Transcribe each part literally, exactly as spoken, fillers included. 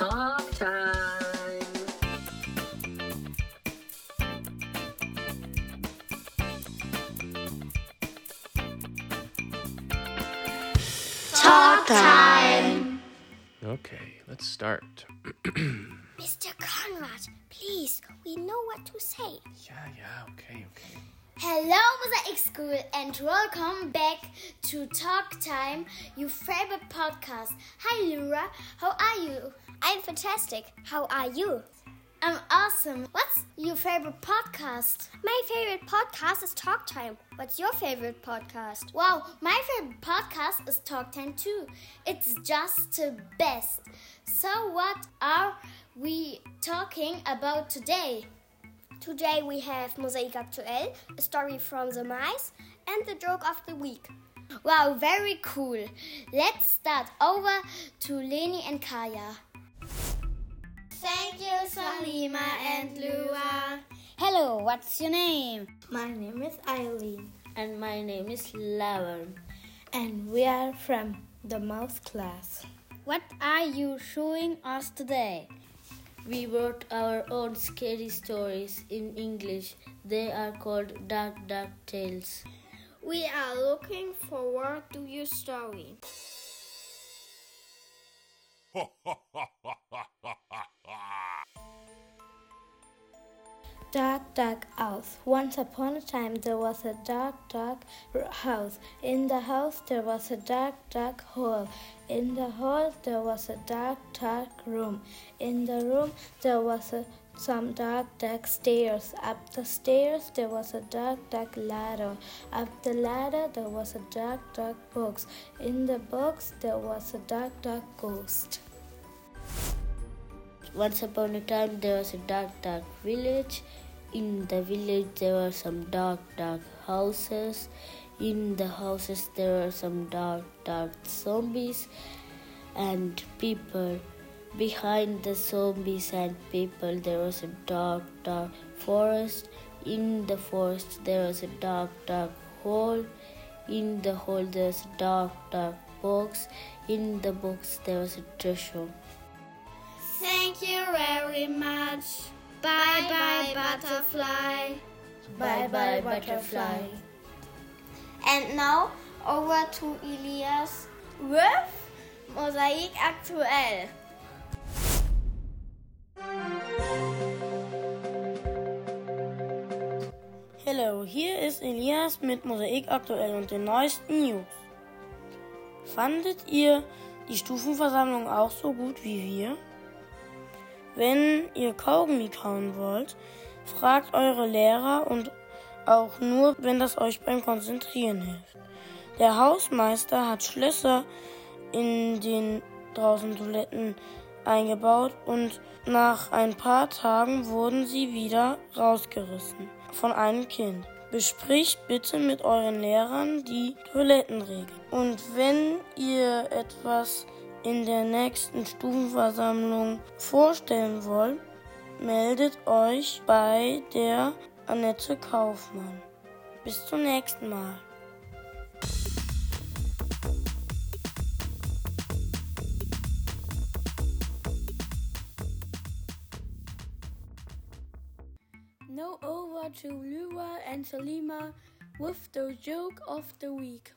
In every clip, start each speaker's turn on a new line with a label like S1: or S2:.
S1: Talk time.
S2: Talk time.
S3: Okay, let's start.
S2: Mister Conrad, please, we know what to say.
S3: Yeah, yeah, okay, okay.
S2: Hello, Mosaic School, and welcome back to Talk Time, your favorite podcast. Hi, Laura. How are you? I'm fantastic. How are you? I'm awesome. What's your favorite podcast? My favorite podcast is Talk Time. What's your favorite podcast? Wow, my favorite podcast is Talk Time too. It's just the best. So what are we talking about today? Today we have Mosaic Aktuell, a story from the mice, and the joke of the week. Wow, very cool. Let's start. Over to Leni and Kaya. Thank you, Salima and Lua. Hello, what's your name?
S4: My name is Eileen.
S5: And my name is Lauren.
S4: And we are from the mouse class.
S2: What are you showing us today?
S5: We wrote our own scary stories in English. They are called Dark Dark Tales.
S4: We are looking forward to your story. Dark, dark house. Once upon a time there was a dark, dark house. In the house there was a dark, dark hall. In the hall there was a dark, dark room. In the room there was a, some dark, dark stairs. Up the stairs there was a dark, dark ladder. Up the ladder there was a dark, dark box. In the box there was a dark, dark ghost.
S5: Once upon a time there was a dark, dark village. In the village there were some dark, dark houses. In the houses there were some dark, dark zombies and people. Behind the zombies and people there was a dark, dark forest. In the forest there was a dark, dark hole. In the hole there was a dark, dark box. In the box there was a treasure.
S2: Thank you very much. Bye bye, butterfly.
S5: Bye bye, butterfly.
S2: And now over to Elias with Mosaic Aktuell.
S6: Hello, hier ist Elias mit Mosaik Aktuell und den neuesten News. Fandet ihr die Stufenversammlung auch so gut wie wir? Wenn ihr Kaugummi kauen wollt, fragt eure Lehrer und auch nur, wenn das euch beim Konzentrieren hilft. Der Hausmeister hat Schlösser in den draußen Toiletten eingebaut und nach ein paar Tagen wurden sie wieder rausgerissen von einem Kind. Bespricht bitte mit euren Lehrern die Toilettenregeln. Und wenn ihr etwas in der nächsten Stufenversammlung vorstellen wollt, meldet euch bei der Annette Kaufmann. Bis zum nächsten Mal.
S4: Now over to Lua and Salima with the joke of the week.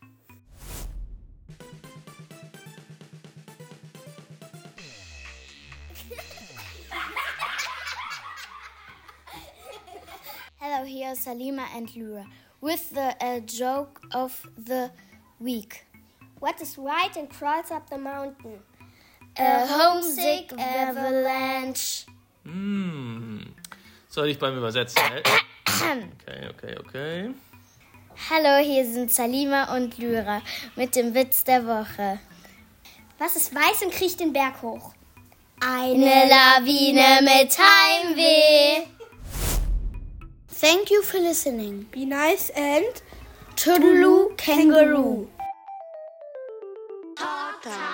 S2: Hello, here is Salima and Lura with the uh, joke of the week. What is white and crawls up the mountain? A homesick avalanche.
S3: Hm. Soll ich beim Übersetzen helfen? Okay, okay, okay.
S2: Hallo, hier sind Salima und Lyra mit dem Witz der Woche. Was ist weiß und kriecht den Berg hoch? Eine Lawine mit Heimweh. Thank you for listening.
S4: Be nice and
S2: Toodaloo Kangaroo.
S4: Talk time.